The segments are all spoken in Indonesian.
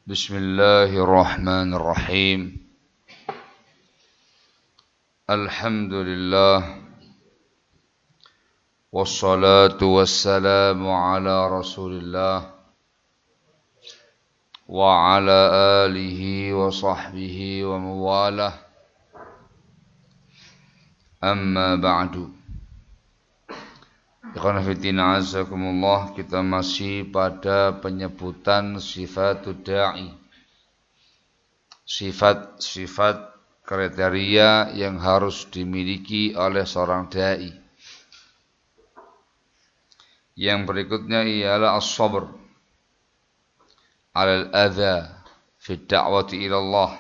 Bismillahirrahmanirrahim. Alhamdulillah. Wassalatu wassalamu ala Rasulillah wa ala alihi wa sahbihi wa mawalah. Amma ba'du. Ikhwan fillah azakumullah, kita masih pada penyebutan sifatud da'i. Sifat-sifat kriteria yang harus dimiliki oleh seorang dai. Yang berikutnya ialah as-sabr 'alal adza fi da'wati ila Allah.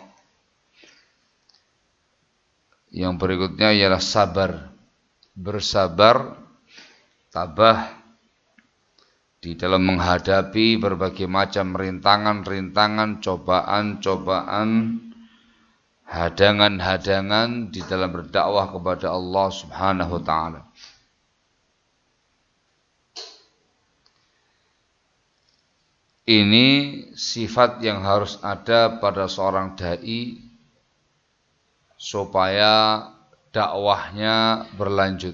Yang berikutnya ialah sabar, bersabar, tabah di dalam menghadapi berbagai macam rintangan-rintangan, cobaan-cobaan, hadangan-hadangan di dalam berdakwah kepada Allah Subhanahu wa taala. Ini sifat yang harus ada pada seorang dai supaya dakwahnya berlanjut.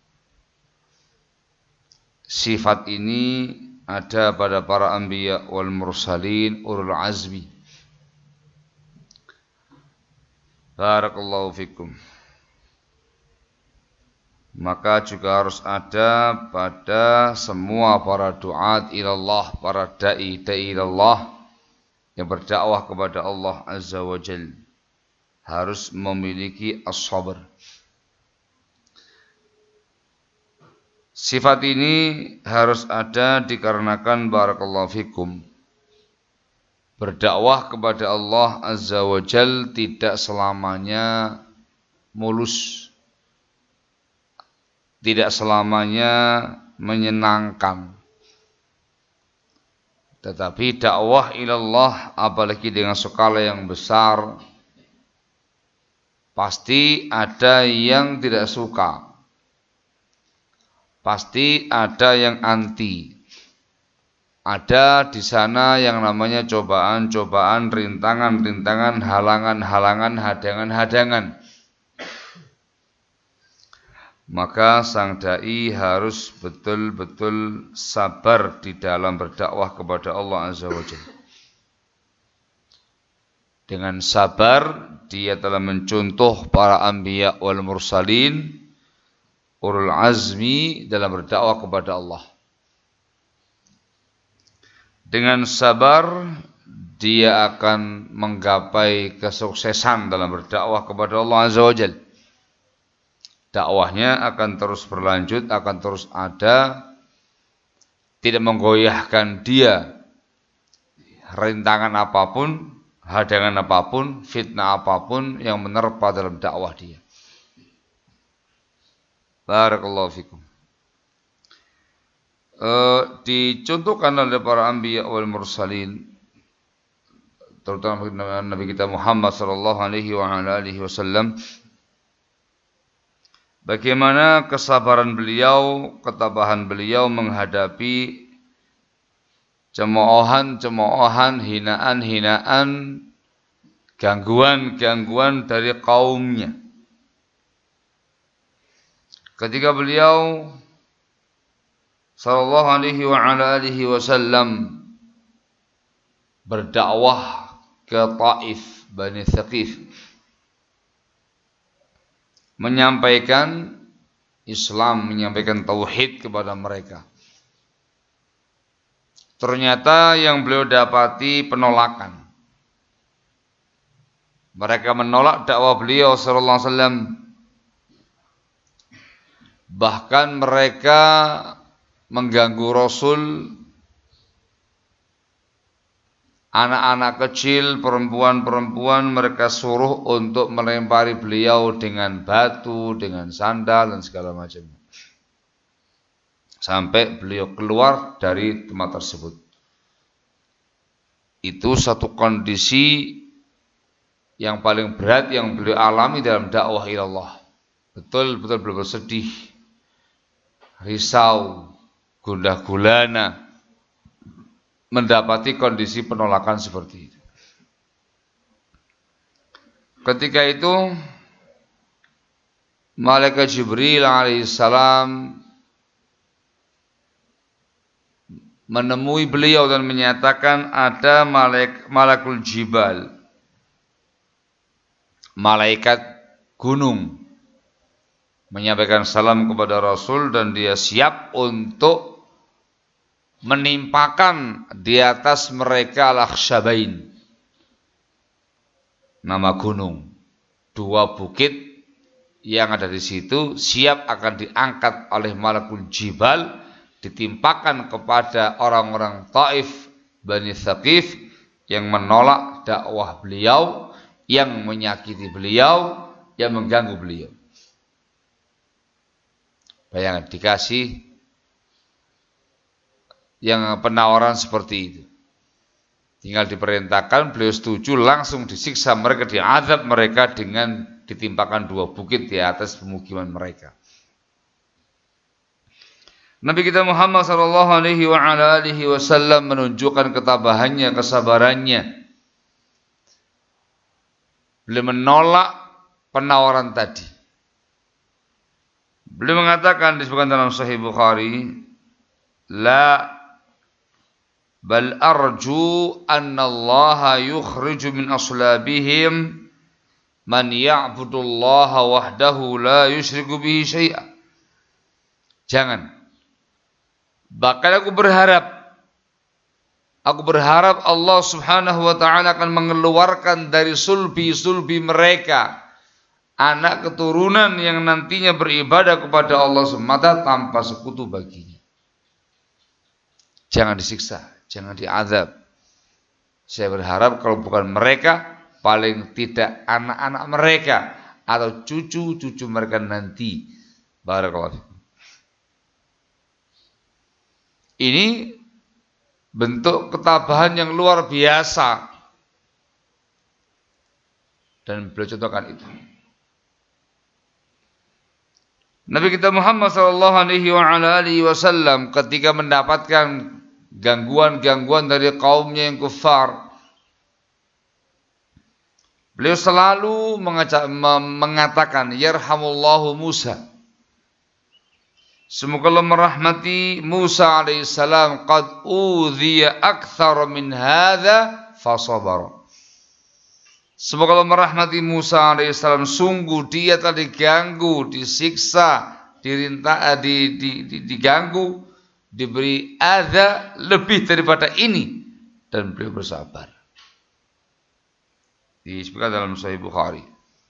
Sifat ini ada pada para anbiya wal mursalin ulul azmi. Barakallahu fikum. Maka juga harus ada pada semua para duat ilallah, para da'i ilallah yang berdakwah kepada Allah Azza wa Jalla, harus memiliki as-sabr. Sifat ini harus ada dikarenakan barakallahu fikum, berdakwah kepada Allah Azza wa Jalla tidak selamanya mulus, tidak selamanya menyenangkan. Tetapi dakwah ilallah, apalagi dengan skala yang besar, pasti ada yang tidak suka, pasti ada yang anti. Ada di sana yang namanya cobaan-cobaan, rintangan-rintangan, halangan-halangan, hadangan-hadangan. Maka sang dai harus betul-betul sabar di dalam berdakwah kepada Allah Azza wa Jalla. Dengan sabar dia telah mencontoh para anbiya wal mursalin ulul azmi dalam berdakwah kepada Allah. Dengan sabar dia akan menggapai kesuksesan dalam berdakwah kepada Allah Azza wa Jalla. Dakwahnya akan terus berlanjut, akan terus ada, tidak menggoyahkan dia rintangan apapun, hadangan apapun, fitnah apapun yang menerpa dalam dakwah dia. Barakallahu fikum. Dicontohkan oleh para anbiya wal mursalin, terutama Nabi kita Muhammad sallallahu alaihi wasallam, bagaimana kesabaran beliau, ketabahan beliau menghadapi cemoohan-cemoohan, hinaan-hinaan, gangguan-gangguan dari kaumnya. Ketika beliau sallallahu alaihi wasallam berdakwah ke Taif, Bani Thaqif, menyampaikan Islam, menyampaikan tauhid kepada mereka. Ternyata yang beliau dapati penolakan. Mereka menolak dakwah beliau sallallahu alaihi wasallam. Bahkan mereka mengganggu Rasul, anak-anak kecil, perempuan-perempuan mereka suruh untuk melempari beliau dengan batu, dengan sandal dan segala macam. Sampai beliau keluar dari tempat tersebut. Itu satu kondisi yang paling berat yang beliau alami dalam dakwah ilallah. Betul-betul beliau bersedih, risau, gundah gulana mendapati kondisi penolakan seperti itu. Ketika itu Malaikat Jibril alaihissalam menemui beliau dan menyatakan ada malakul jibal, malaikat gunung, menyampaikan salam kepada Rasul dan dia siap untuk menimpakan di atas mereka al-akhsyabain, nama gunung, dua bukit yang ada di situ siap akan diangkat oleh malakul jibal, ditimpakan kepada orang-orang Taif Bani Thaqif yang menolak dakwah beliau, yang menyakiti beliau, yang mengganggu beliau. Bayangkan dikasih yang penawaran seperti itu. Tinggal diperintahkan, beliau setuju, langsung disiksa mereka, diazab mereka dengan ditimpakan dua bukit di atas pemukiman mereka. Nabi kita Muhammad SAW menunjukkan ketabahannya, kesabarannya. Beliau menolak penawaran tadi. Beliau mengatakan, disebutkan dalam Sahih Bukhari, la bal arju anna Allah yukhriju min aslabihim man ya'budullaha wahdahu la yusyriku bihi syai'a. Jangan. Bahkan aku berharap Allah Subhanahu wa taala akan mengeluarkan dari sulbi mereka anak keturunan yang nantinya beribadah kepada Allah semata tanpa sekutu baginya. Jangan disiksa, jangan diazab. Saya berharap kalau bukan mereka, paling tidak anak-anak mereka atau cucu-cucu mereka nanti. Barakallahu fikum. Ini bentuk ketabahan yang luar biasa. Dan beliau contohkan itu. Nabi kita Muhammad SAW ketika mendapatkan gangguan-gangguan dari kaumnya yang kufar, beliau selalu mengatakan, yarhamullahu Musa. Semoga Allah merahmati Musa alaihissalam. Qad udhiya akthar min hadha fasabar. Semoga Allah merahmati Musa alaihissalam. Sungguh dia telah diganggu, disiksa, diganggu, diberi adza lebih daripada ini, dan beliau bersabar. Disebutkan dalam Sahih Bukhari.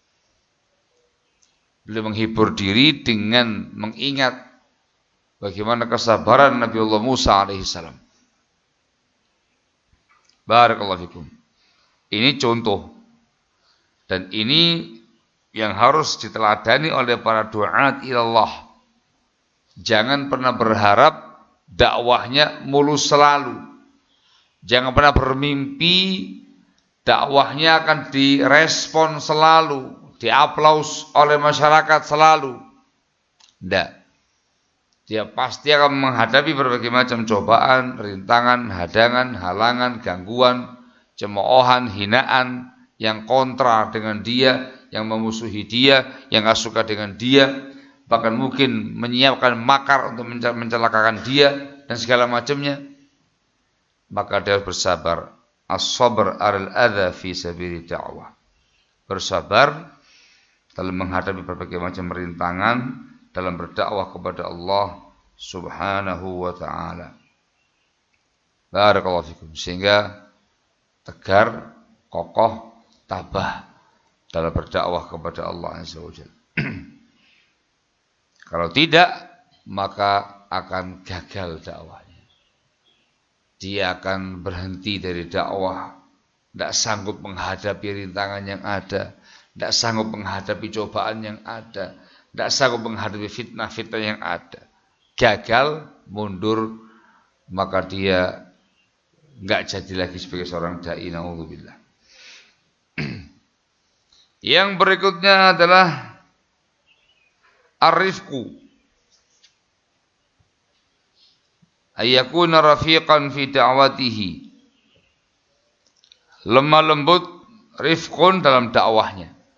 Beliau menghibur diri dengan mengingat bagaimana kesabaran Nabiullah Musa alaihissalam. Barakallahu fikum. Ini contoh. Dan ini yang harus diteladani oleh para du'at ilallah. Jangan pernah berharap dakwahnya mulus selalu. Jangan pernah bermimpi dakwahnya akan direspon selalu, diaplaus oleh masyarakat selalu. Tidak. Dia pasti akan menghadapi berbagai macam cobaan, rintangan, hadangan, halangan, gangguan, cemoohan, hinaan, yang kontra dengan dia, yang memusuhi dia, yang gak suka dengan dia, bahkan mungkin menyiapkan makar untuk mencelakakan dia, dan segala macamnya. Maka dia bersabar. As-sabr al-adha fi sabili da'wah. Bersabar dalam menghadapi berbagai macam rintangan dalam berdakwah kepada Allah Subhanahu wa ta'ala. Barakallahu fikum. Sehingga tegar, kokoh, tabah dalam berdakwah kepada Allah Azza wa Jalla. Kalau tidak, maka akan gagal dakwahnya. Dia akan berhenti dari dakwah, tidak sanggup menghadapi rintangan yang ada, tidak sanggup menghadapi cobaan yang ada, tidak sanggup menghadapi fitnah-fitnah yang ada. Gagal, mundur, maka dia enggak jadi lagi sebagai seorang dai, naudzubillah. Yang berikutnya adalah ar-rifqu, ayyakuna rafiqan fi da'watihi. Lemah lembut, rifqun dalam dakwahnya.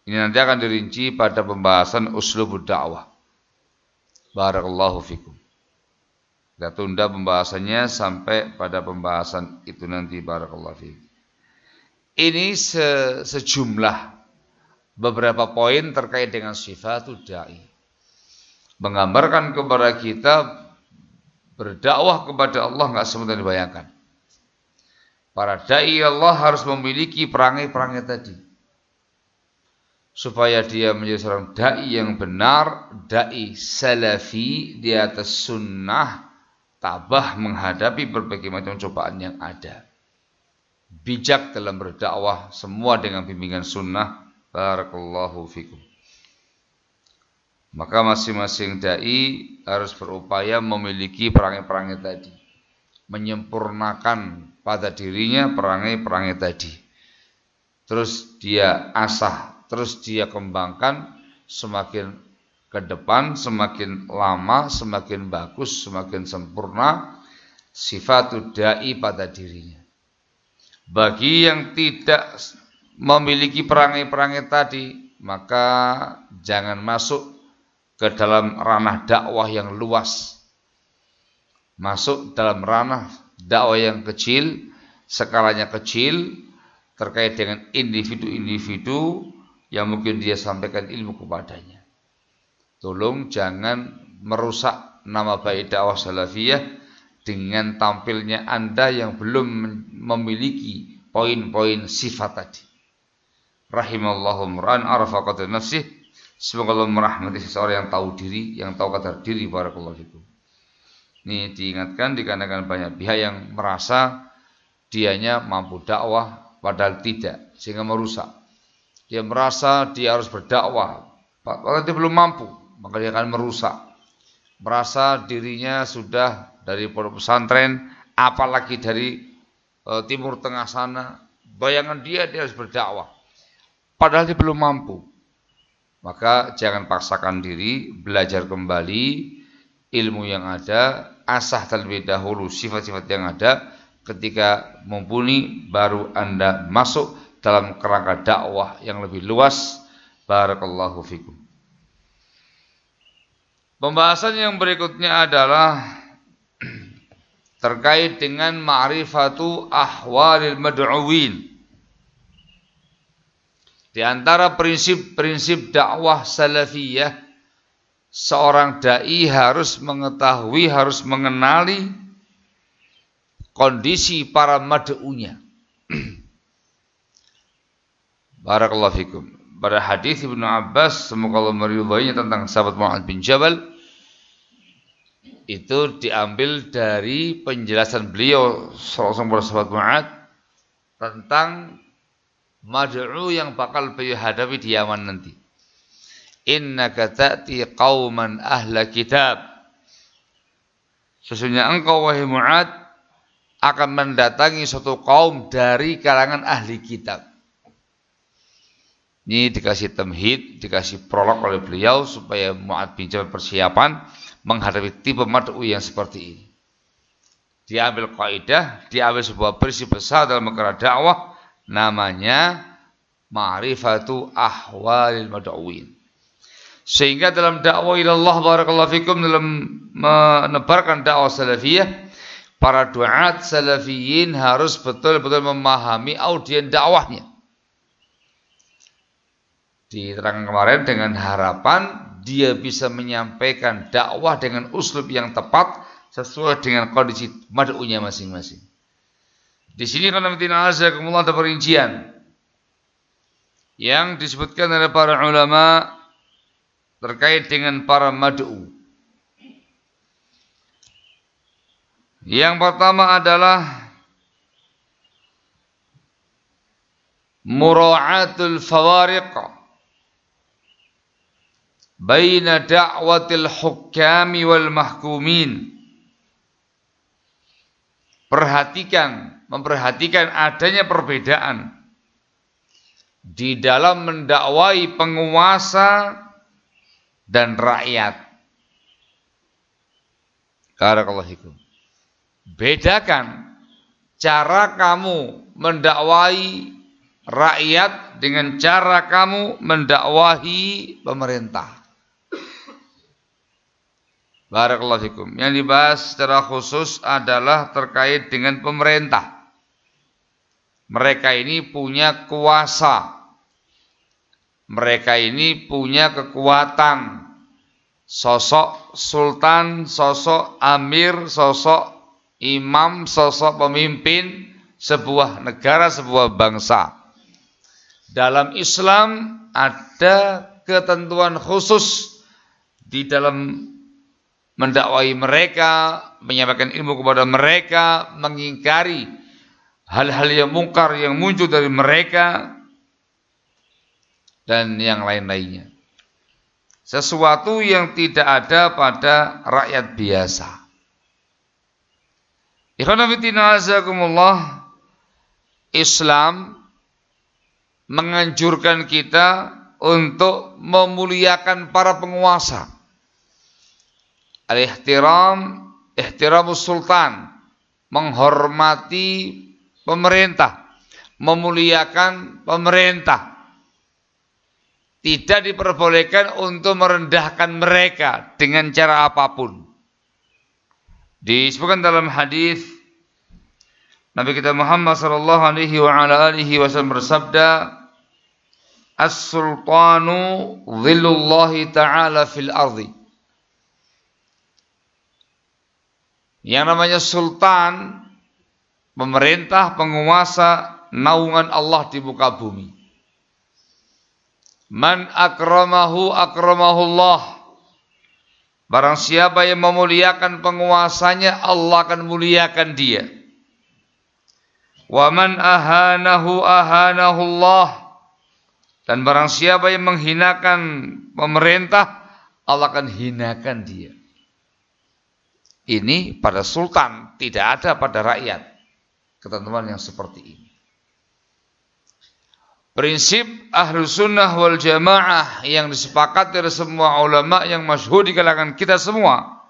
Ini nanti akan dirinci pada pembahasan uslubud dakwah. Barakallahu fikum. Kita tunda pembahasannya sampai pada pembahasan itu nanti. Barakallahu fikum. Ini sejumlah beberapa poin terkait dengan sifatul da'i. Menggambarkan kepada kita berdakwah kepada Allah nggak semudah dibayangkan. Para da'i Allah harus memiliki perangai-perangai tadi, supaya dia menjadi seorang da'i yang benar, da'i salafi di atas sunnah, tabah menghadapi berbagai macam cobaan yang ada, bijak dalam berdakwah, semua dengan bimbingan sunnah. Barakallahu fikum. Maka masing-masing da'i harus berupaya memiliki perangai-perangai tadi, menyempurnakan pada dirinya perangai-perangai tadi, terus dia asah, terus dia kembangkan, semakin ke depan semakin lama semakin bagus, semakin sempurna sifatul da'i pada dirinya. Bagi yang tidak memiliki perangai-perangai tadi, maka jangan masuk ke dalam ranah dakwah yang luas, masuk dalam ranah dakwah yang kecil, skalanya kecil, terkait dengan individu-individu yang mungkin dia sampaikan ilmu kepadanya. Tolong jangan merusak nama baik dakwah salafiyah dengan tampilnya Anda yang belum memiliki poin-poin sifat tadi. Rahimallahu mur'an arafa qadar nafsih. Semoga Allah merahmati seseorang yang tahu diri, yang tahu kadar diri. Barakallahu fikum. Ini diingatkan dikarenakan banyak pihak yang merasa dianya mampu dakwah padahal tidak, sehingga merusak. Dia merasa dia harus berdakwah padahal dia belum mampu, maka dia akan merusak. Merasa dirinya sudah dari pondok pesantren, apalagi dari timur tengah sana, bayangan dia harus berdakwah padahal dia belum mampu. Maka jangan paksakan diri, belajar kembali ilmu yang ada, asah terlebih dahulu sifat-sifat yang ada. Ketika mumpuni baru Anda masuk dalam kerangka dakwah yang lebih luas. Barakallahu fikum. Pembahasan yang berikutnya adalah terkait dengan ma'rifatu ahwalil mad'uwin. Di antara prinsip-prinsip dakwah salafiyah, seorang da'i harus mengetahui, harus mengenali kondisi para mad'unya. Barakallahu fikum. Pada hadis Ibnu Abbas, semoga Allah meridhoinya, tentang sahabat Mu'adz bin Jabal, itu diambil dari penjelasan beliau sallallahu alaihi wasallam Mu'adz tentang mad'u yang bakal beliau hadapi di Yaman nanti. Innaka ta'ti qauman ahla kitab. Sesungguhnya engkau wahai Mu'adz akan mendatangi suatu kaum dari kalangan ahli kitab. Ini dikasih tamhid, dikasih prolog oleh beliau supaya Mu'adz bin Jabal persiapan menghadapi tipe mad'u yang seperti ini. Diambil kaidah, diambil sebuah prinsip besar dalam perkara dakwah, namanya ma'rifatu ahwalil mad'uwin. Sehingga dalam dakwah ilallah, barakallahu fikum, dalam menebarkan dakwah salafiyah, para duat salafiyin harus betul-betul memahami audien dakwahnya. Diterangkan kemarin dengan harapan dia bisa menyampaikan dakwah dengan uslub yang tepat sesuai dengan kondisi mad'unya masing-masing. Di sini karena ada perincian yang disebutkan oleh para ulama terkait dengan para mad'u. Yang pertama adalah mura'atul fawariq baina da'watil hukami wal mahkumin. Memperhatikan adanya perbedaan di dalam mendakwai penguasa dan rakyat. Barakallahu fikum. Bedakan cara kamu mendakwai rakyat dengan cara kamu mendakwahi pemerintah. Barakallahu fikum. Yang dibahas secara khusus adalah terkait dengan pemerintah. Mereka ini punya kuasa. Mereka ini punya kekuatan. Sosok sultan, sosok amir, sosok imam, sosok pemimpin sebuah negara, sebuah bangsa. Dalam Islam ada ketentuan khusus di dalam mendakwai mereka, menyampaikan ilmu kepada mereka, mengingkari hal-hal yang mungkar yang muncul dari mereka, dan yang lain-lainnya. Sesuatu yang tidak ada pada rakyat biasa. Ikhwan fillah azakumullah, Islam menganjurkan kita untuk memuliakan para penguasa. Ihtiramus sultan, menghormati pemerintah, memuliakan pemerintah. Tidak diperbolehkan untuk merendahkan mereka dengan cara apapun. Disebutkan dalam hadis Nabi kita Muhammad sallallahu alaihi wasallam bersabda, "As-sultanu dhillullahi ta'ala fil ardi." Yang namanya sultan, pemerintah, penguasa, naungan Allah di muka bumi. Man akramahu akramahullah. Barang siapa yang memuliakan penguasanya, Allah akan muliakan dia. Wa man ahanahu ahanahullah. Dan barang siapa yang menghinakan pemerintah, Allah akan hinakan dia. Ini pada sultan, tidak ada pada rakyat ketentuan yang seperti ini. Prinsip Ahlus Sunnah wal Jamaah yang disepakati oleh semua ulama yang masyhur di kalangan kita semua.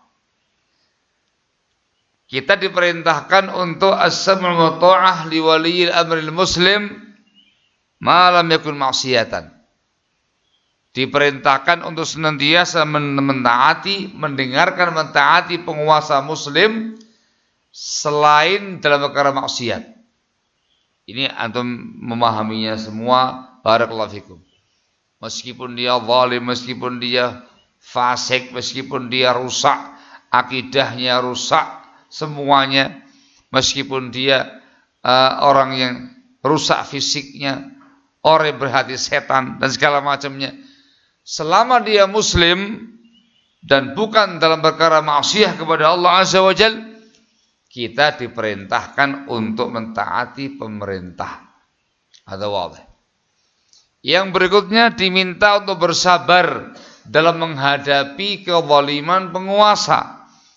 Kita diperintahkan untuk as-sam'u wa ta'ah li waliyil amril muslim ma lam yakun ma'siyatan. Diperintahkan untuk senantiasa mentaati, mendengarkan, mentaati penguasa muslim selain dalam perkara maksiat. Ini antum memahaminya semua. Barakallahu fikum. Meskipun dia zalim, meskipun dia fasik, meskipun dia rusak akidahnya, rusak semuanya, meskipun dia orang yang rusak fisiknya, orang yang berhati setan dan segala macamnya, selama dia muslim dan bukan dalam perkara maksiat kepada Allah Azza wa Jalla, kita diperintahkan untuk mentaati pemerintah. Ada wadah. Yang berikutnya diminta untuk bersabar dalam menghadapi kezaliman penguasa.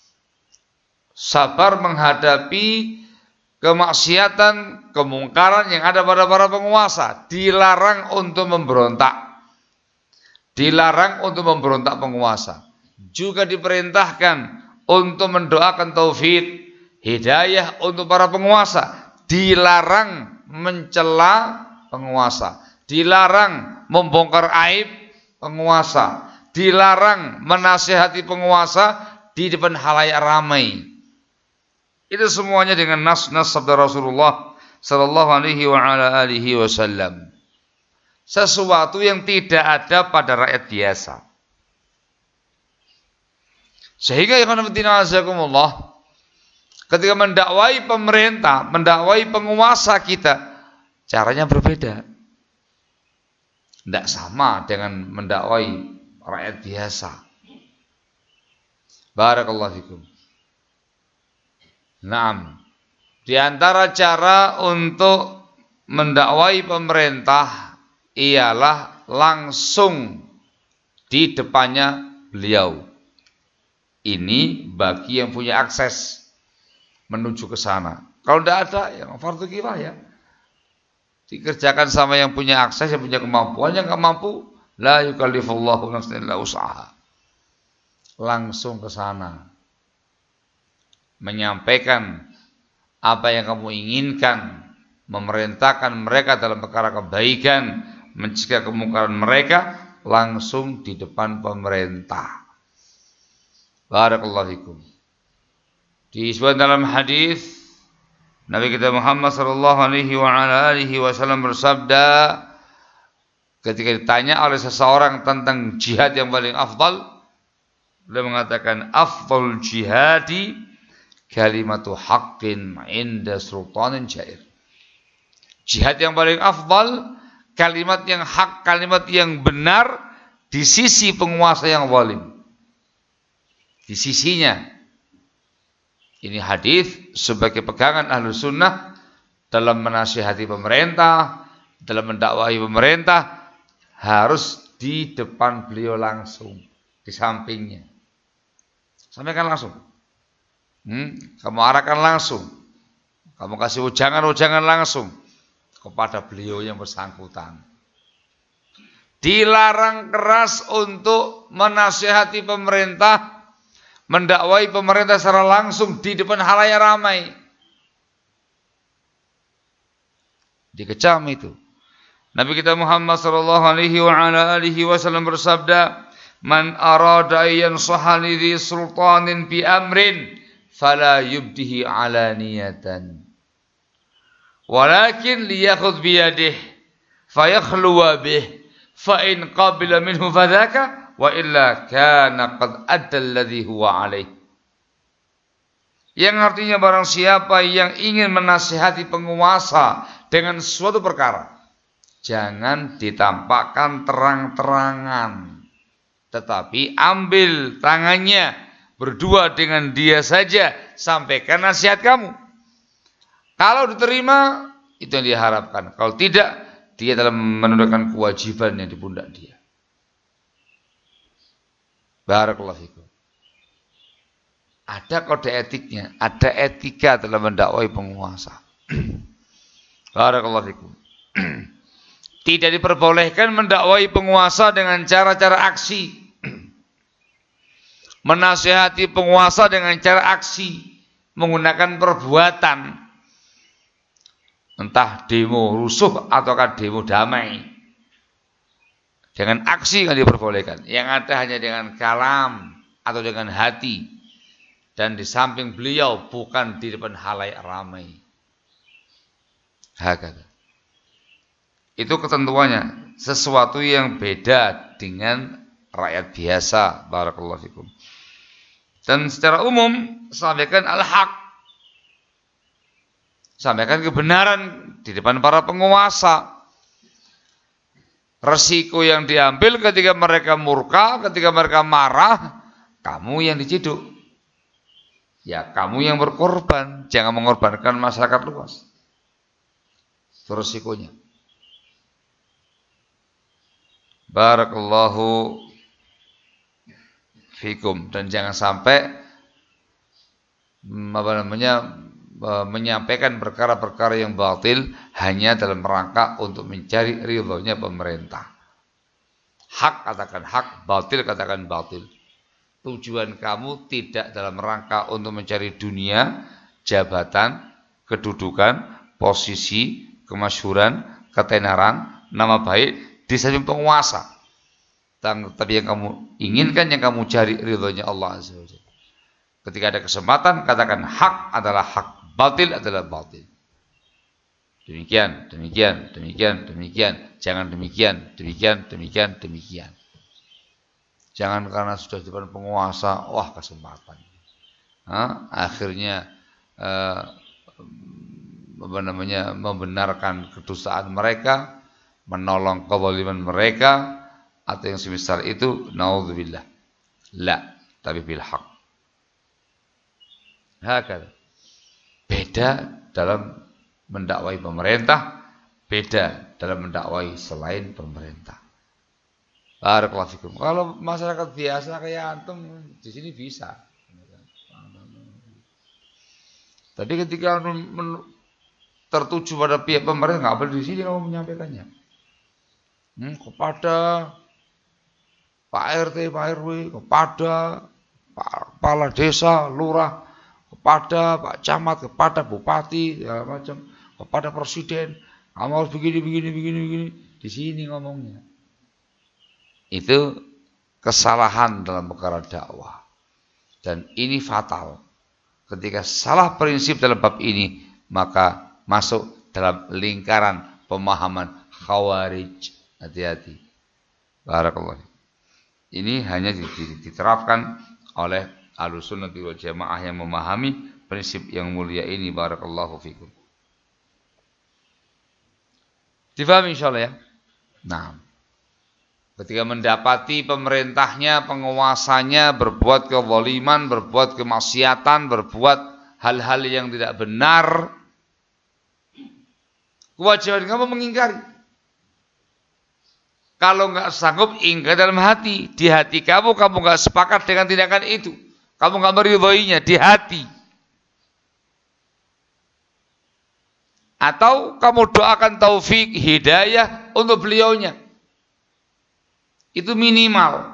Sabar menghadapi kemaksiatan, kemungkaran yang ada pada para penguasa. Dilarang untuk memberontak. Dilarang untuk memberontak penguasa. Juga diperintahkan untuk mendoakan taufik, hidayah untuk para penguasa. Dilarang mencela penguasa. Dilarang membongkar aib penguasa. Dilarang menasihati penguasa di depan halayak ramai. Itu semuanya dengan nas-nas sabda Rasulullah sallallahu alaihi wasallam. Sesuatu yang tidak ada pada rakyat biasa. Sehingga ikhwan fillah azakumullah, ketika mendakwai pemerintah, mendakwai penguasa kita, caranya berbeda. Tidak sama dengan mendakwai rakyat biasa. Barakallahu fikum. Naam. Di antara cara untuk mendakwai pemerintah ialah langsung di depannya beliau. Ini bagi yang punya akses menuju ke sana. Kalau tidak ada, ya fardu kifayah. Dikerjakan sama yang punya akses, yang punya kemampuan. Yang nggak mampu, la yukallifullahu nafsan illa wus'aha. Langsung ke sana, menyampaikan apa yang kamu inginkan, memerintahkan mereka dalam perkara kebaikan, mencegah kemungkaran mereka langsung di depan pemerintah. Barakallahu fikum. Disebutkan dalam hadis Nabi kita Muhammad sallallahu alaihi wasallam bersabda ketika ditanya oleh seseorang tentang jihad yang paling afdal, beliau mengatakan afdal jihadi kalimatu haqqin 'inda sultanin jair. Jihad yang paling afdal kalimat yang hak, kalimat yang benar di sisi penguasa yang zalim. Di sisinya. Ini hadis sebagai pegangan ahlu sunnah dalam menasihati pemerintah, dalam mendakwahi pemerintah, harus di depan beliau langsung, di sampingnya. Sampaikan langsung. Kamu arahkan langsung. Kamu kasih ujangan-ujangan langsung kepada beliau yang bersangkutan. Dilarang keras untuk menasihati pemerintah, mendakwai pemerintah secara langsung di depan halayak ramai. Dikecam itu. Nabi kita Muhammad sallallahu alaihi wasallam bersabda, "Man arada ayyan sahali dhi sultanin bi amrin fala yubdihi alaniyatan. Walakin liyakhudh bi yadihi fayakhluwa bih fa in qabila minhu fadhaka wa illa kana qad adda alladhi huwa alaih." Yang artinya barang siapa yang ingin menasihati penguasa dengan suatu perkara, jangan ditampakkan terang-terangan, tetapi ambil tangannya berdua dengan dia saja, sampaikan nasihat kamu. Kalau diterima, itu yang diharapkan. Kalau tidak, dia dalam menunaikan kewajiban yang di pundak dia. Barakallahu fikum. Ada kode etiknya, ada etika dalam mendakwai penguasa. Barakallahu fikum. Tidak diperbolehkan mendakwai penguasa dengan cara-cara aksi. Menasihati penguasa dengan cara aksi, menggunakan perbuatan. Entah demo rusuh ataukah demo damai. Dengan aksi yang diperbolehkan. Yang ada hanya dengan kalam atau dengan hati. Dan di samping beliau, bukan di depan halayak ramai. Hakata. Itu ketentuannya. Sesuatu yang beda dengan rakyat biasa. Barakallahu fikum. Dan secara umum, sampaikan al-haq. Sampaikan kebenaran di depan para penguasa. Resiko yang diambil ketika mereka murka, ketika mereka marah, kamu yang diciduk. Ya, kamu yang berkorban. Jangan mengorbankan masyarakat luas. Itu resikonya. Barakallahu fikum. Dan jangan sampai menyampaikan perkara-perkara yang batil hanya dalam rangka untuk mencari ridhonya pemerintah. Hak katakan hak, batil katakan batil. Tujuan kamu tidak dalam rangka untuk mencari dunia, jabatan, kedudukan, posisi, kemasyhuran, ketenaran, nama baik di samping penguasa. Tapi yang kamu inginkan, yang kamu cari ridhonya Allah Azza wa Jalla. Ketika ada kesempatan, katakan hak adalah hak, batil adalah batil. Demikian, demikian, demikian, demikian. Jangan demikian, demikian, demikian, demikian. Jangan karena sudah di depan penguasa, wah kesempatan. Akhirnya membenarkan kedustaan mereka, menolong kezaliman mereka, atau yang semisal itu, naudzubillah. La, tapi bil haq. Hakala. Beda dalam mendakwai pemerintah, beda dalam mendakwai selain pemerintah. Barakallahu fikum. Kalau masyarakat biasa kayak antum di sini bisa. Tapi ketika tertuju pada pihak pemerintah, nggak boleh di sini kamu menyampaikannya. Kepada Pak RT, Pak RW, kepada Pak Kepala Desa, Lurah, kepada Pak Camat, kepada Bupati, segala macam, kepada presiden, kamu harus begini. Di sini ngomongnya. Itu kesalahan dalam perkara dakwah. Dan ini fatal. Ketika salah prinsip dalam bab ini, maka masuk dalam lingkaran pemahaman khawarij. Hati-hati. Barakallah. Ini hanya diterapkan oleh Ahlussunnah wal Jamaah yang memahami prinsip yang mulia ini. Barakallahu fikum. Difahami insyaallah ya? Nah, ketika mendapati pemerintahnya, penguasanya berbuat kezaliman, berbuat kemaksiatan, berbuat hal-hal yang tidak benar, kewajiban kamu mengingkari. Kalau nggak sanggup, ingkar dalam hati. Di hati kamu nggak sepakat dengan tindakan itu. Kamu nggak meridhoinya di hati. Atau kamu doakan taufik, hidayah untuk beliaunya. Itu minimal.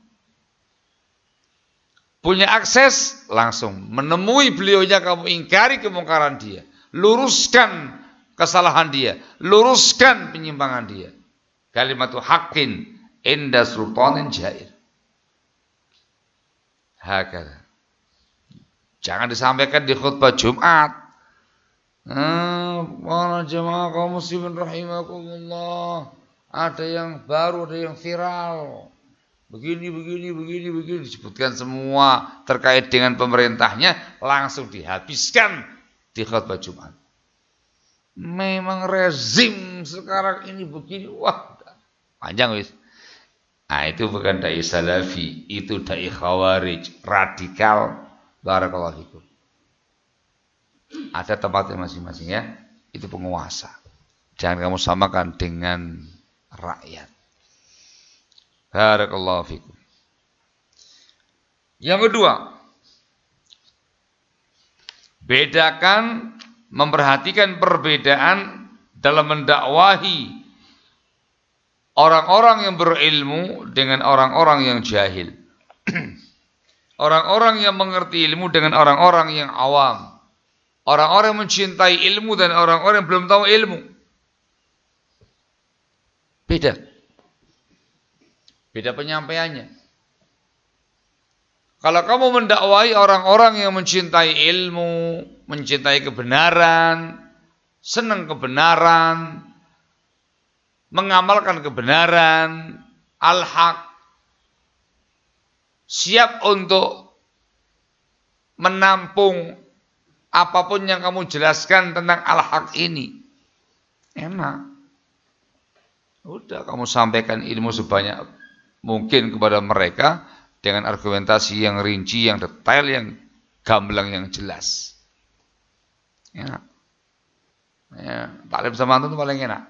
Punya akses, langsung menemui beliaunya, kamu ingkari kemungkaran dia. Luruskan kesalahan dia. Luruskan penyimpangan dia. Kalimatu haqqin inda sultanin jair. Hakata. Jangan disampaikan di khutbah Jumat. Para jemaah kaum muslimin rahimakumullah, ada yang baru, ada yang viral, begini disebutkan semua terkait dengan pemerintahnya, langsung dihabiskan di khutbah Jumat. Memang rezim sekarang ini begini, wah panjang wis. Nah, itu bukan dai salafi, itu dai khawarij, radikal. Barakallahu fikum. Ada tempatnya masing-masing ya. Itu penguasa. Jangan kamu samakan dengan rakyat. Barakallahu fikum. Yang kedua, bedakan, memperhatikan perbedaan dalam mendakwahi orang-orang yang berilmu dengan orang-orang yang jahil. Orang-orang yang mengerti ilmu dengan orang-orang yang awam. Orang-orang yang mencintai ilmu dan orang-orang yang belum tahu ilmu. Beda. Beda penyampaiannya. Kalau kamu mendakwahi orang-orang yang mencintai ilmu, mencintai kebenaran, senang kebenaran, mengamalkan kebenaran, al-haq, siap untuk menampung apapun yang kamu jelaskan tentang al-haq ini, enak. Udah kamu sampaikan ilmu sebanyak mungkin kepada mereka dengan argumentasi yang rinci, yang detail, yang gamblang, yang jelas. Enak. Ya, taklim sama itu paling enak.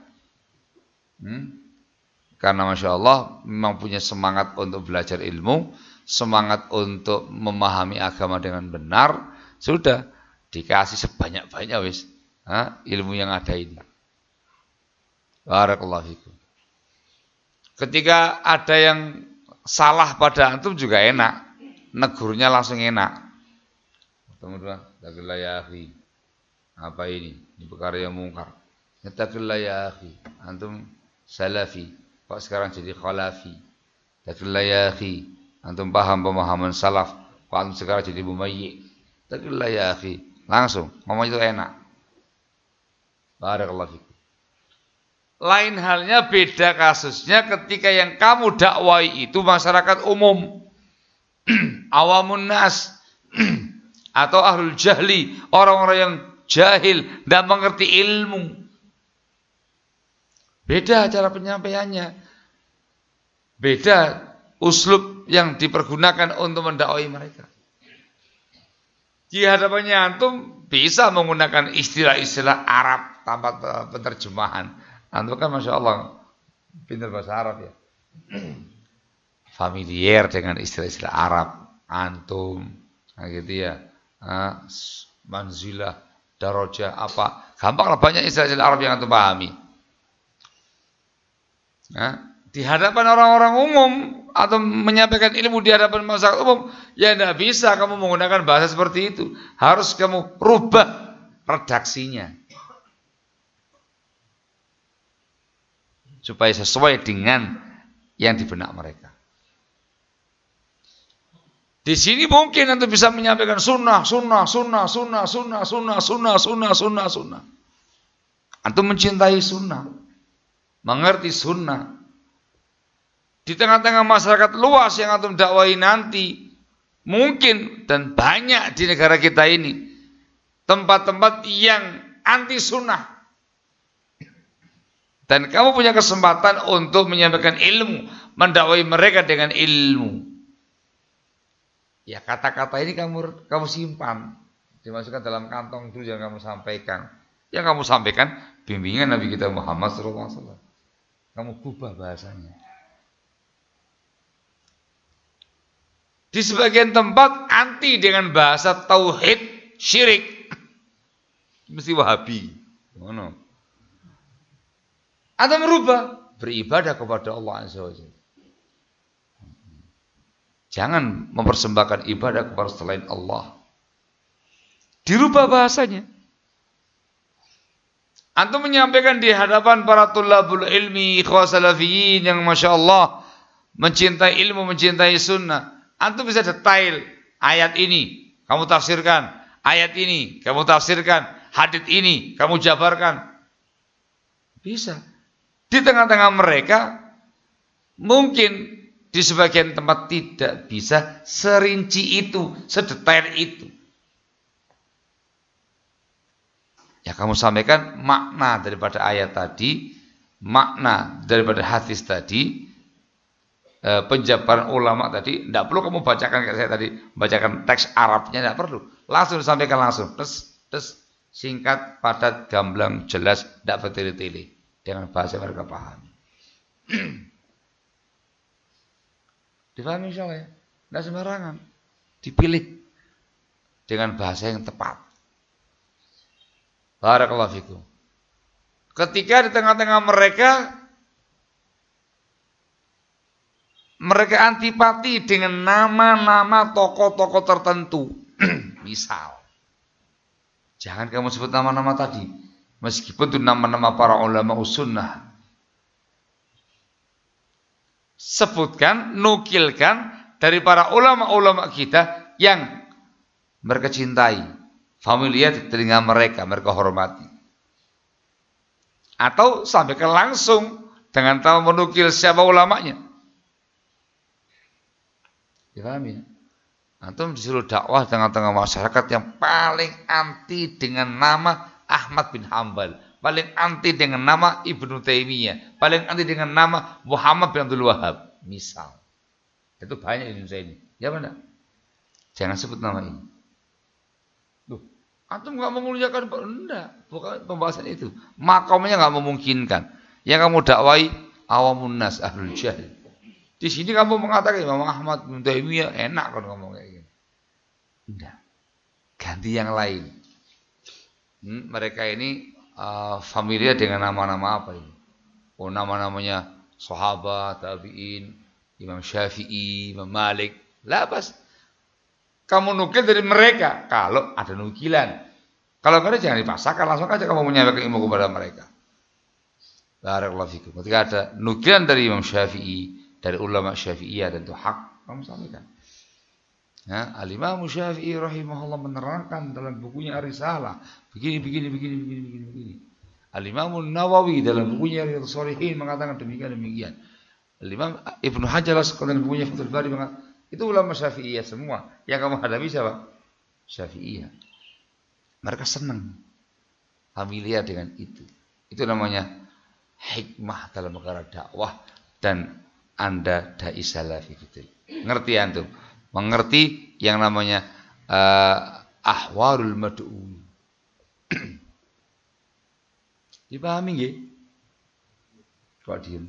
Karena Masya Allah memang punya semangat untuk belajar ilmu, semangat untuk memahami agama dengan benar, sudah dikasih sebanyak-banyak wis ilmu yang ada ini. Barakallahu fikum. Ketika ada yang salah pada antum juga enak, negurnya langsung enak. Teman-teman, takillah ya akhi. Apa ini? Ini perkara yang mungkar. Takillah ya akhi. Antum salafi, kok sekarang jadi khalafi. Takillah ya akhi. Antum paham pemahaman salaf, kok antum sekarang jadi mumayyi. Takillah ya akhi. Langsung, ngomong itu enak. Barakallahu fikum. Lain halnya, beda kasusnya ketika yang kamu dakwai itu masyarakat umum, awamun nas, atau ahlul jahli, orang-orang yang jahil, tidak mengerti ilmu. Beda cara penyampaiannya, beda uslub yang dipergunakan untuk mendakwai mereka. Di hadapannya antum bisa menggunakan istilah-istilah Arab tanpa penerjemahan. Antum kan Masya Allah pintar bahasa Arab ya, familiar dengan istilah-istilah Arab. Antum gitu ya, manzilah, darajah, apa, gampang lah, banyak istilah-istilah Arab yang antum pahami. Di hadapan orang-orang umum atau menyampaikan ilmu di hadapan masyarakat umum, ya tidak bisa kamu menggunakan bahasa seperti itu. Harus kamu rubah redaksinya. supaya sesuai dengan yang di benak mereka. Di sini mungkin antum bisa menyampaikan sunnah. Antum mencintai sunnah, mengerti sunnah. Di tengah-tengah masyarakat luas yang antum dakwai nanti, mungkin dan banyak di negara kita ini tempat-tempat yang anti sunnah. Dan kamu punya kesempatan untuk menyampaikan ilmu, mendakwai mereka dengan ilmu. Ya kata-kata ini kamu simpan, dimasukkan dalam kantong dulu, jangan kamu sampaikan. Yang kamu sampaikan bimbingan Nabi kita Muhammad SAW. Kamu ubah bahasanya. Di sebagian tempat anti dengan bahasa tauhid, syirik, mesti Wahabi. Mana? Atau merubah, beribadah kepada Allah Azza wa Jalla. Jangan mempersembahkan ibadah kepada selain Allah. Dirubah bahasanya. Antum menyampaikan di hadapan para tulabul ilmi, ikhwah salafiyin yang Masya Allah mencintai ilmu, mencintai sunnah. Antum bisa detail ayat ini, kamu tafsirkan. Ayat ini, kamu tafsirkan. Hadits ini, kamu jabarkan. Bisa. Di tengah-tengah mereka, mungkin di sebagian tempat tidak bisa serinci itu, sedetail itu. Ya kamu sampaikan makna daripada ayat tadi, makna daripada hadis tadi, penjabaran ulama tadi. Tidak perlu kamu bacakan kayak saya tadi, bacakan teks Arabnya, tidak perlu. Langsung disampaikan langsung, singkat, padat, gamblang, jelas, tidak bertele-tele, dengan bahasa yang mereka pahami. Difahami insyaallah ya? Tidak sembarangan. Dipilih dengan bahasa yang tepat. Barakallahu fikum. Ketika di tengah-tengah mereka antipati dengan nama-nama tokoh-tokoh tertentu. Misal, jangan kamu sebut nama-nama tadi, meskipun itu nama-nama para ulama sunnah. Sebutkan, nukilkan dari para ulama-ulama kita yang mereka cintai, familiar di telinga mereka hormati. Atau sampaikan langsung dengan tahu menukil siapa ulamanya. Dipahami ya? Antum disuruh dakwah tengah-tengah masyarakat yang paling anti dengan nama Ahmad bin Hanbal, paling anti dengan nama Ibnu Taimiyah, paling anti dengan nama Muhammad bin Abdul Wahab, misal. Itu banyak di Indonesia ini. Ya benar. Jangan sebut nama ini. Loh, antum enggak memuliakan, enggak, bukan pembahasan itu. Makamnya enggak memungkinkan. Yang kamu dakwai awamun nas, ahlul jahil. Di sini kamu mengatakan Imam Ahmad bin Taimiyah, enak kan ngomong kayak gini. Enggak. Ganti yang lain. Mereka ini familiar dengan nama-nama apa ini? Oh, nama-namanya sahabat, tabi'in, Imam Syafi'i, Imam Malik. Lah pas kamu nukil dari mereka kalau ada nukilan. Kalau enggak jangan dipaksakan, langsung aja kamu menyampaikan ilmu kepada mereka. Barakallahu fikum. Ketika ada nukilan dari Imam Syafi'i, dari ulama Syafi'iyah, dan itu hak, kamu sampaikan. Ya, Al-Imam Syafi'i rahimahullah menerangkan dalam bukunya Ar-Risalah begini. Al-Imam Nawawi dalam bukunya Riyadhus Shalihin mengatakan demikian. Al-Imam Ibnu Hajar dalam bukunya Fathul Bari mengatakan, itu ulama Syafi'iyah semua. Yang kamu hadapi siapa? Syafi'iyah. Mereka senang, familiar dengan itu. Itu namanya hikmah dalam perkara dakwah, dan Anda dai salafi betul. Ngerti antum? Mengerti yang namanya ahwarul mad'u. Dipahami nggih? Kok diem?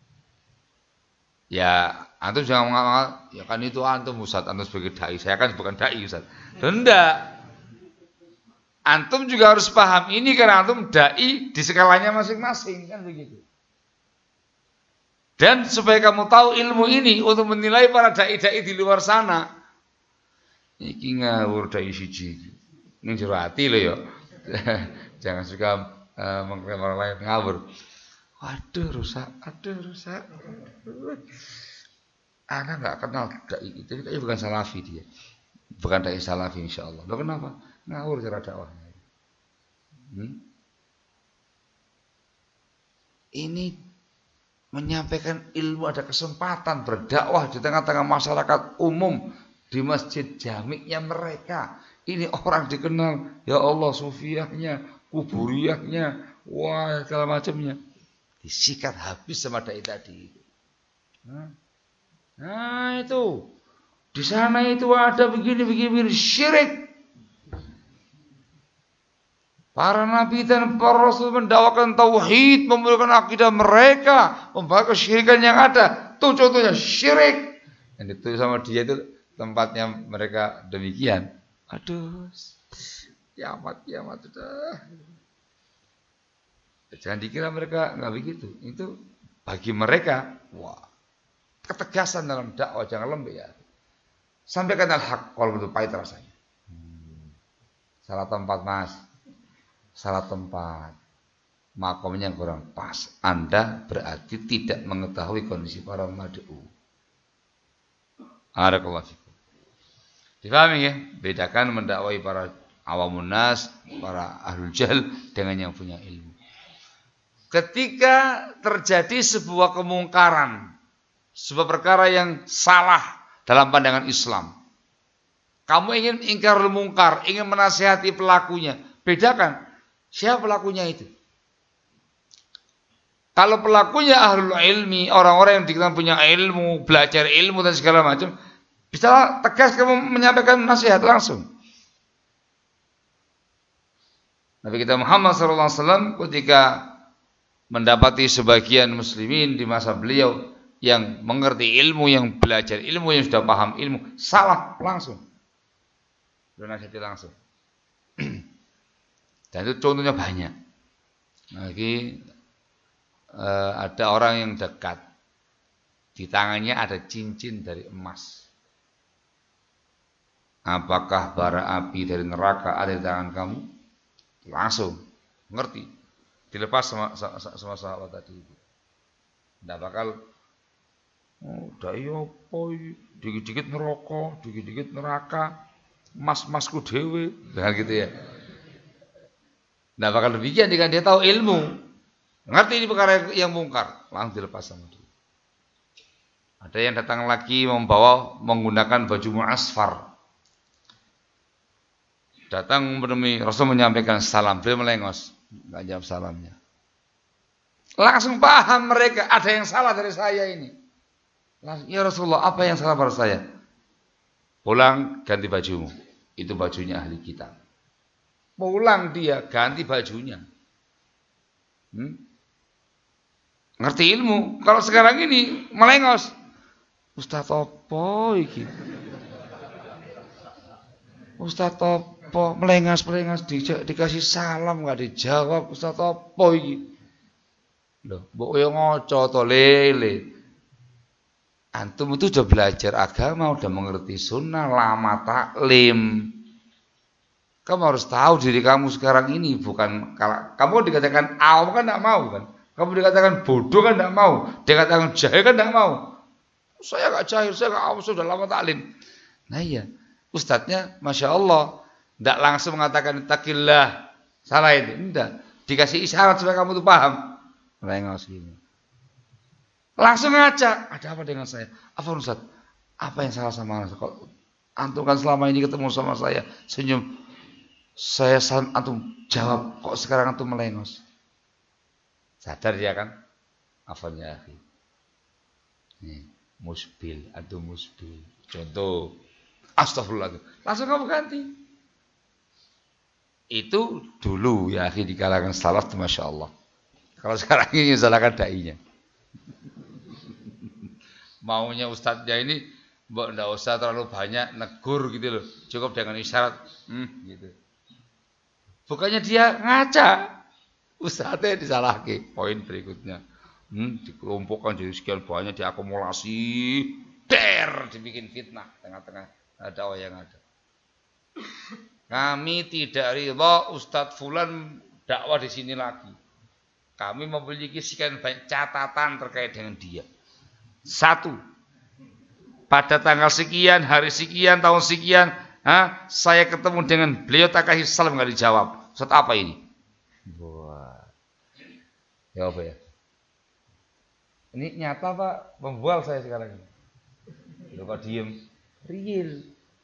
Ya, antum jangan mengatakan, ya kan itu antum Ustaz, antum sebagai dai. Saya kan bukan dai Ustaz. Tidak. Antum juga harus paham ini karena antum dai di skalanya masing-masing, kan begitu. Dan supaya kamu tahu ilmu ini untuk menilai para dai-dai di luar sana. Iki ngawur dai siji. Ning jero ati lho ya. Jangan suka mengklaim orang lain ngawur. Aduh rusak. Anak nggak kenal dai itu, kayaknya bukan salafi dia. Bukan dai salafi insyaallah. Loh kenapa? Ngawur cara dakwahnya. Ini menyampaikan ilmu, ada kesempatan berdakwah di tengah-tengah masyarakat umum di masjid jamiknya mereka. Ini orang dikenal, ya Allah, sufiahnya, kuburiyahnya, wah segala macamnya. Disikat habis sama dai tadi. Nah itu, di sana itu ada begini syirik. Para nabi dan para rasul mendakwakan tauhid, memuliakan akidah mereka, membahas kesyirikan yang ada. Itu contohnya syirik. Yang ditulis sama dia itu tempatnya mereka demikian. Aduh, kiamat sudah. Jangan dikira mereka nggak begitu. Itu bagi mereka, wah, ketegasan dalam dakwah, jangan lembek ya. Sampaikan al-haq kalau betul pahit rasanya. Salah tempat mas. Salah tempat, makomnya kurang pas. Anda berarti tidak mengetahui kondisi para mad'u. Barakallahu fikum. Difahami ya? Bedakan mendakwai para awamun nas, para ahlul jahl dengan yang punya ilmu. Ketika terjadi sebuah kemungkaran, sebuah perkara yang salah dalam pandangan Islam, kamu ingin ingkarul mungkar, ingin menasihati pelakunya, bedakan siapa pelakunya itu. Kalau pelakunya ahlul ilmi, orang-orang yang dikenal punya ilmu, belajar ilmu dan segala macam, bisa tegas kamu menyampaikan nasihat langsung. Nabi kita Muhammad SAW ketika mendapati sebagian muslimin di masa beliau yang mengerti ilmu, yang belajar ilmu, yang sudah paham ilmu, salah langsung. Nasihati langsung. Dan itu contohnya banyak. Lagi ada orang yang dekat, di tangannya ada cincin dari emas. Apakah bara api dari neraka ada di tangan kamu? Langsung ngerti, dilepas sama sahabat tadi itu. Tidak bakal, dai apa dikit-dikit neraka, dikit-dikit neraka, mas-masku dewe, dengan gitu ya. Nah bakal demikian jika dia tahu ilmu, ngerti ini perkara yang mungkar, langsung dilepas sama dia. Ada yang datang lagi menggunakan baju mu'asfar. Datang menemui Rasul menyampaikan salam, beliau melengos, nggak jawab salamnya. Langsung paham mereka, ada yang salah dari saya ini. Langsung, ya Rasulullah, apa yang salah pada saya? Pulang ganti bajumu, itu bajunya ahli kitab. Pulang dia ganti bajunya. Ngerti ilmu. Kalau sekarang ini melengos. Ustaz apa iki? Ustaz apa melengos dikasih salam enggak dijawab. Ustaz apa iki? Loh, mbok yo ngoco to lele. Antum itu sudah belajar agama, udah mengerti sunnah, lama taklim. Kamu harus tahu diri kamu sekarang ini bukan, kalau kamu dikatakan awam kan tidak mau kan, kamu dikatakan bodoh kan tidak mau, dikatakan jahil kan tidak mau. Saya nggak jahil, saya nggak awam, sudah lama taklim. Nah iya, ustadznya masya Allah tidak langsung mengatakan takillah, salah itu, tidak, dikasih isyarat supaya kamu tuh paham. Lengos gini, langsung ngaca, ada apa dengan saya? Apa Ustaz? Apa yang salah sama saya? Kalau antum kan selama ini ketemu sama saya senyum. Saya salam antum jawab, kok sekarang antum melengos? Sadar dia kan? Afalnya akhi. Nih, musbil, antum musbil. Contoh, astagfirullah. Langsung kamu ganti. Itu dulu ya akhi di kalangan salaf, masya Allah. Kalau sekarang ini salahkan dai-nya. Maunya ustadznya ini, mbak ndak usah terlalu banyak negur gitu loh. Cukup dengan isyarat, gitu. Bukannya dia ngaca, ustadznya disalahkan. Poin berikutnya, dikelompokkan jadi sekian banyak, diakumulasi, dibikin fitnah tengah-tengah dakwah yang ada. Kami tidak ridha Ustadz Fulan dakwah di sini lagi. kami memiliki sekian banyak catatan terkait dengan dia. Satu, pada tanggal sekian, hari sekian, tahun sekian, saya ketemu dengan beliau tak kasih salam nggak dijawab. Ustaz apa ini? Wah, ya apa ya? Ini nyata Pak, membual saya sekarang ini. Lu kok diem? Real.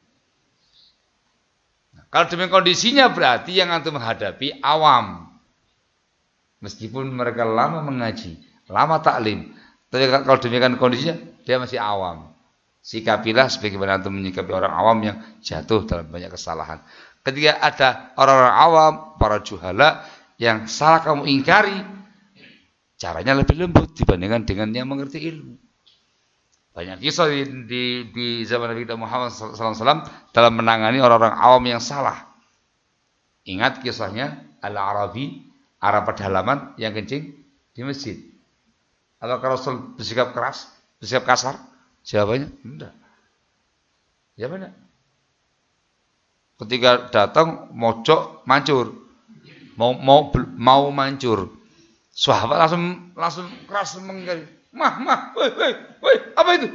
Nah, kalau demikian kondisinya berarti yang antum menghadapi awam. Meskipun mereka lama mengaji, lama taklim, tapi kalau demikian kondisinya dia masih awam. Sikapilah sebagaimana antum menyikapi orang awam yang jatuh dalam banyak kesalahan. Ketika ada orang-orang awam, para juhala yang salah kamu ingkari, caranya lebih lembut dibandingkan dengan yang mengerti ilmu. Banyak kisah di zaman Nabi Muhammad SAW dalam menangani orang-orang awam yang salah. Ingat kisahnya Al-Arabi, Arab pedalaman yang kencing di masjid. Apakah Rasul bersikap keras, bersikap kasar? Jawabannya enggak. Jawabannya. Ketika datang mojok mancur, mau mancur, sahabat langsung keras mengingkari. Woi, apa itu?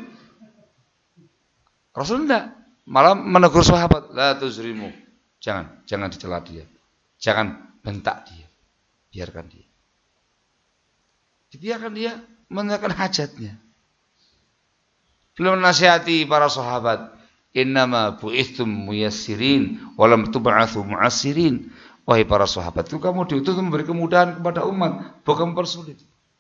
Rasul enggak, malah menegur sahabat, la tuzrimu. Jangan dicela dia. Jangan bentak dia. Biarkan dia. Dibiarkan dia menunaikan hajatnya. Beliau menasihati para sahabat, innama bu'ithum muyassirin wa lam tub'atsu mu'assirin. Wahai para sahabat, itu kamu diutus memberi kemudahan kepada umat, bukan mempersulit.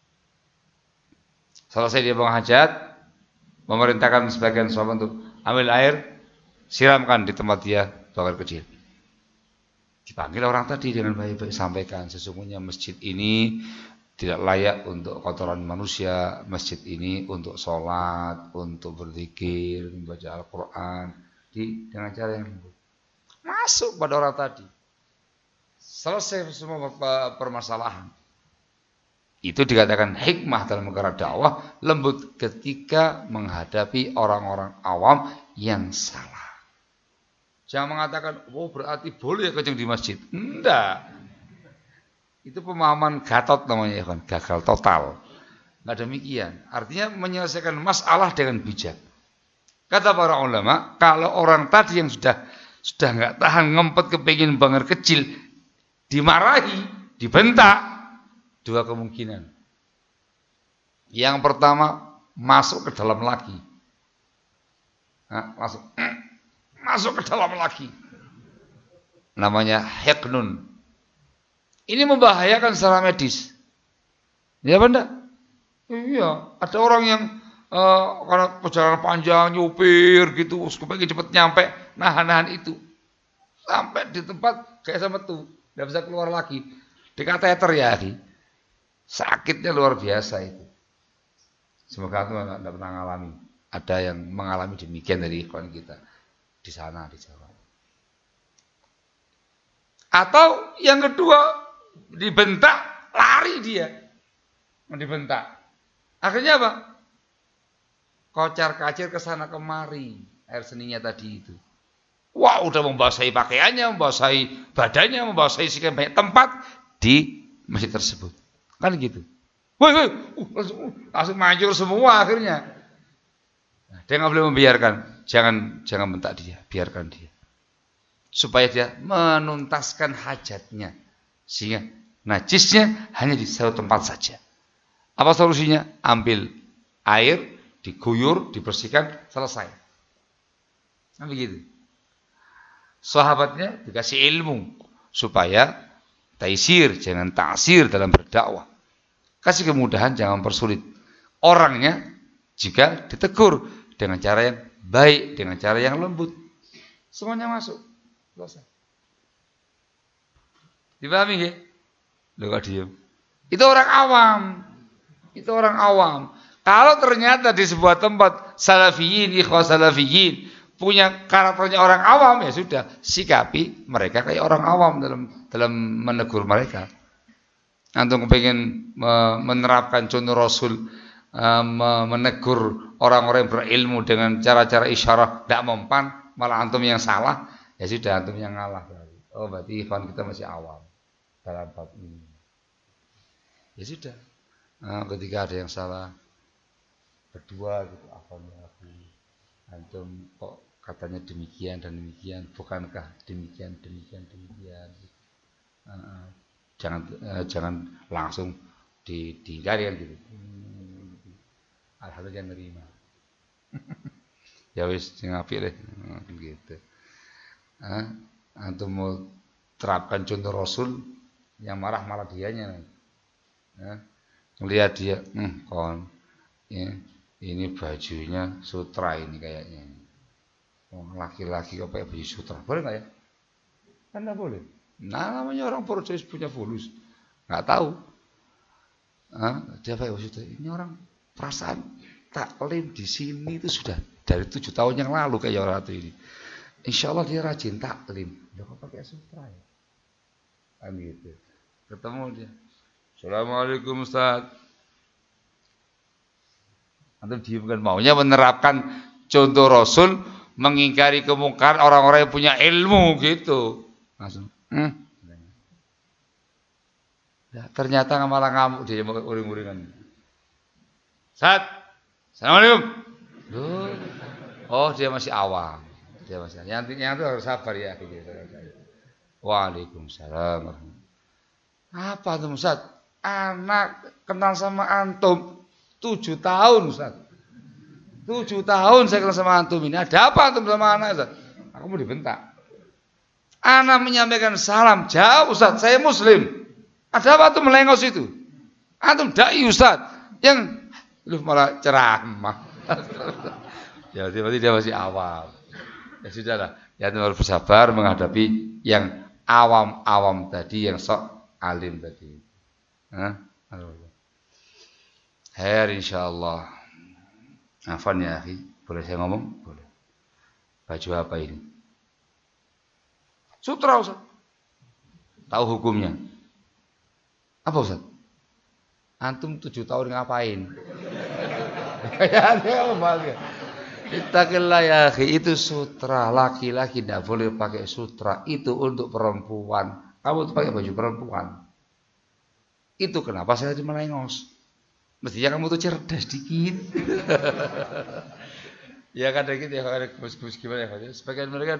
Selesai dia buang hajat, memerintahkan sebagian sahabat untuk ambil air, siramkan di tempat dia buang air kecil. Dipanggil orang tadi dengan baik-baik, sampaikan sesungguhnya masjid ini tidak layak untuk kotoran manusia. Masjid ini untuk sholat, untuk berzikir, membaca Al-Quran dengan cara yang lembut. Masuk pada orang tadi. Selesai semua permasalahan. Itu dikatakan hikmah dalam perkara dakwah, lembut ketika menghadapi orang-orang awam yang salah. Jangan mengatakan, oh berarti boleh kencing di masjid. Enggak. Itu pemahaman gatot namanya, kan? Gagal total. Enggak demikian. Artinya menyelesaikan masalah dengan bijak. Kata para ulama, kalau orang tadi yang sudah enggak tahan ngempet kepingin banget kecil, dimarahi, dibentak, dua kemungkinan. Yang pertama, masuk ke dalam lagi. Masuk ke dalam lagi. Namanya heknun. Ini membahayakan secara medis. Ya benar? Iya. Ada orang yang karena perjalanan panjang nyupir gitu, supaya cepat nyampe, nahan itu. Sampai di tempat kayak sama tuh, nggak bisa keluar lagi. Di kateter ya, sakitnya luar biasa itu. Semoga itu tidak pernah mengalami. Ada yang mengalami demikian dari kawan kita di sana di Jawa. Atau yang kedua, dibentak, lari dia. Dibentak. Akhirnya apa? Kocar-kacir ke sana kemari air seninya tadi itu. Wah, udah membasahi pakaiannya, membasahi badannya, membasahi sekian banyak tempat di masjid tersebut. Kan gitu. Woi, langsung mancur semua akhirnya. Nah, dia nggak boleh membiarkan. Jangan bentak dia, biarkan dia. Supaya dia menuntaskan hajatnya. Sehingga najisnya hanya di satu tempat saja. Apa solusinya? Ambil air, diguyur, dibersihkan, selesai. Nah begitu. Sahabatnya dikasih ilmu supaya taisir, jangan ta'sir dalam berdakwah. Kasih kemudahan, jangan persulit. Orangnya jika ditegur dengan cara yang baik, dengan cara yang lembut, semuanya masuk. Selesai. Dipahami nggih? Lho kok diem. Itu orang awam. Itu orang awam. Kalau ternyata di sebuah tempat salafiyin, ikhwas salafiyin punya karakternya orang awam, ya sudah, sikapi mereka kayak orang awam dalam menegur mereka. Antum kepengen menerapkan contoh Rasul, menegur orang-orang yang berilmu dengan cara-cara isyarah tidak mempan, malah antum yang salah, ya sudah antum yang ngalah. Oh berarti ikhwan kita masih awam dalam bab ini. Ya sudah. Nah, ketika ada yang salah berdua gitu, apa aku antum kok katanya demikian dan demikian, bukankah demikian demikian demikian? Uh, jangan langsung dihindari kan gitu. Alhamdulillah nerima. Ya wis sing apik deh gitu. Antum mau terapkan contoh Rasul yang marah malah dianya. Lihat dia, kon ya, ini bajunya sutra ini kayaknya. Laki-laki kok pakai baju sutra, boleh nggak ya? Kan nggak boleh. Nah namanya orang Purworejo punya fulus, nggak tahu. Dia pakai baju sutra. Ini orang perasaan taklim di sini itu sudah dari 7 tahun yang lalu kayak orang itu ini. Insya Allah dia rajin taklim. Dia kok pakai sutra ya? Kan gitu. Ketemu dia. Assalamualaikum Ustaz. Antum diem kan maunya menerapkan contoh Rasul mengingkari kemungkaran orang-orang yang punya ilmu gitu. Langsung. Ya, ternyata malah ngamuk dia uring-uringan. Ustaz. Assalamualaikum. Oh, dia masih awam. Dia masih. Yang itu harus sabar ya gitu. Waalaikumsalam. Apa tuh Ustaz? Anak kenal sama antum 7 tahun Ustaz. 7 tahun saya kenal sama antum ini. Ada apa antum sama anak Ustaz? Aku mau dibentak. Anak menyampaikan salam jauh Ustaz. Saya muslim. Ada apa antum melengos itu? Antum dai Ustaz. Yang lu malah ceramah. Ya berarti dia masih awam. Ya sudahlah. Ya antum harus bersabar menghadapi yang awam-awam tadi, yang sok alim tadi. Insyaallah. Afan ya akhi, boleh saya ngomong? Boleh. Baju apa ini? Sutra Ustaz. Tahu hukumnya? Apa Ustaz? Antum 7 tahun ngapain? Ya, dia ngomong. Ittaqillah ya akhi, itu sutra. Laki-laki tidak boleh pakai sutra. Itu untuk perempuan. Kamu tuh pakai baju perempuan. Itu kenapa saya melengos. Mestinya kamu tuh cerdas dikit. Ya kadang gitu ya, ada gemes-gemes gimana ya. Sebagian mereka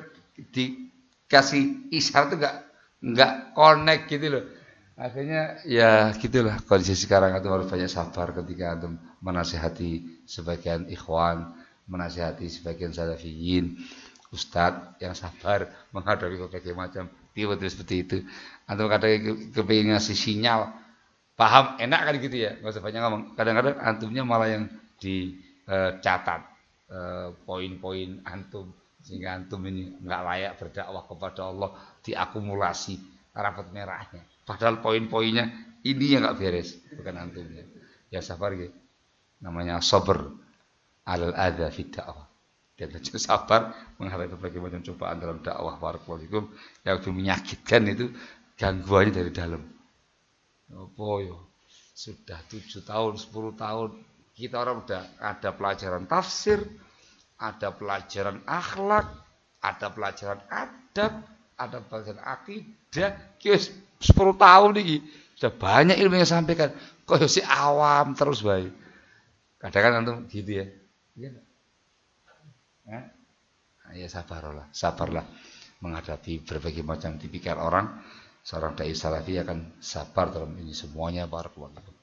dikasih isyarat tuh nggak connect gitu loh. Akhirnya ya gitulah kondisi sekarang. Antum harus banyak sabar ketika antum menasihati sebagian ikhwan, menasihati sebagian salafiyin, ustadz yang sabar menghadapi berbagai macam tiba-tiba seperti itu. Antum kadang kepingin ngasih sinyal, paham, enak kan gitu ya, nggak usah banyak ngomong. Kadang-kadang antumnya malah yang dicatat poin-poin antum sehingga antum ini nggak layak berdakwah kepada Allah, diakumulasi rapot merahnya. Padahal poin-poinnya ini yang nggak beres, bukan antumnya. Ya sabar gitu. Namanya sabar alal adza fi dakwah. Dan sabar menghadapi berbagai macam cobaan dalam dakwah. Barakallahu yang lebih menyakitkan itu gangguannya dari dalam. Apa yo? Sudah 7 tahun, 10 tahun kita orang udah ada pelajaran tafsir, ada pelajaran akhlak, ada pelajaran adab, ada pelajaran akidah. 10 tahun ini sudah banyak ilmu yang sampaikan. Kok si awam terus baik. Kadang-kadang antum gitu ya. Iya enggak? Ya sabarlah menghadapi berbagai macam tipikal orang. Seorang dai salafi akan sabar dalam ini semuanya. Barakallahu.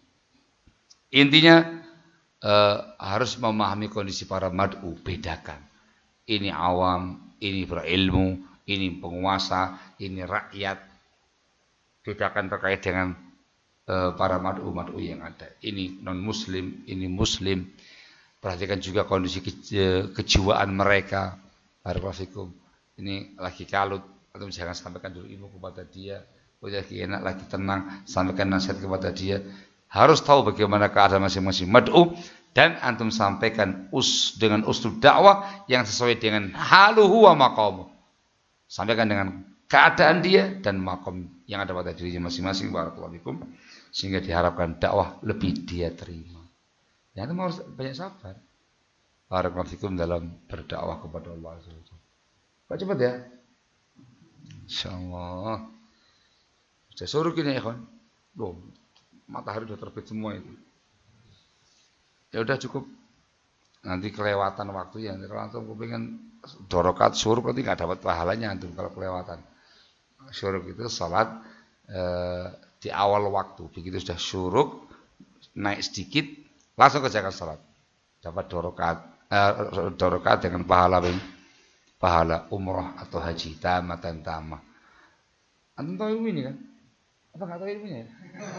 Intinya harus memahami kondisi para mad'u, bedakan. Ini awam, ini berilmu, ini penguasa, ini rakyat. Bedakan terkait dengan para mad'u yang ada. Ini non muslim, ini muslim. Perhatikan juga kondisi kejiwaan mereka. Barakallahu. Ini lagi kalut, atau jangan sampaikan dulu ilmu kepada dia. Lagi enak, lagi tenang, sampaikan nasihat kepada dia. Harus tahu bagaimana keadaan masing-masing mad'u dan antum sampaikan dengan uslub dakwah yang sesuai dengan haluhu wa maqamu. Sampaikan dengan keadaan dia dan makom yang ada pada dirinya masing-masing. Barakallahu fikum. Sehingga diharapkan dakwah lebih dia terima. Ya itu harus banyak sabar. Barakallahu fikum dalam berdakwah kepada Allah Azza wa Jalla. Pak cepat ya. Insyaallah. Saya suruh gini ya kan. Loh, matahari udah terbit semua itu. Ya udah cukup. Nanti kelewatan waktu ya. Kalau antum kepingin 2 rakaat syuruk nanti nggak dapat pahalanya antum kalau kelewatan. Syuruk itu salat di awal waktu. Begitu sudah syuruk naik sedikit langsung kerjakan salat. Dapat 2 rakaat dengan pahala umrah atau haji tamatan tamah. Antum tahu ilmu ini kan? Apa nggak tahu ilmunya ya?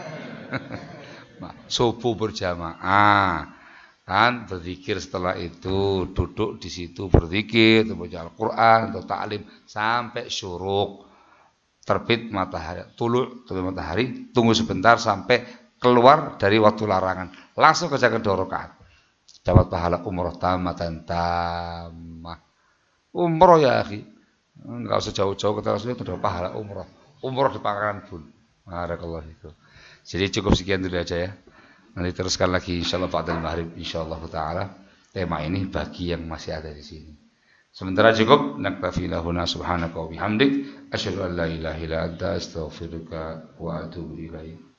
Subuh berjamaah kan berzikir, setelah itu duduk di situ berzikir, baca Al-Qur'an atau ta'lim sampai syuruk, terbit matahari, terbit matahari, tunggu sebentar sampai keluar dari waktu larangan, langsung kerjakan 2 rakaat. Dapat pahala umroh tamatan tamah. Umroh ya akhi. Enggak usah jauh-jauh ke Rasulullah, itu dapat pahala umroh. Umroh di pangkalan pun. Barakallahu itu. Jadi cukup sekian dulu aja ya. Nanti teruskan lagi insyaallah ba'dal maghrib insyaallah taala. Tema ini bagi yang masih ada di sini. Sementara cukup naktafi lahuna subhanaka wa bihamdik asyhadu an la ilaha illa anta astaghfiruka wa atubu ilaik.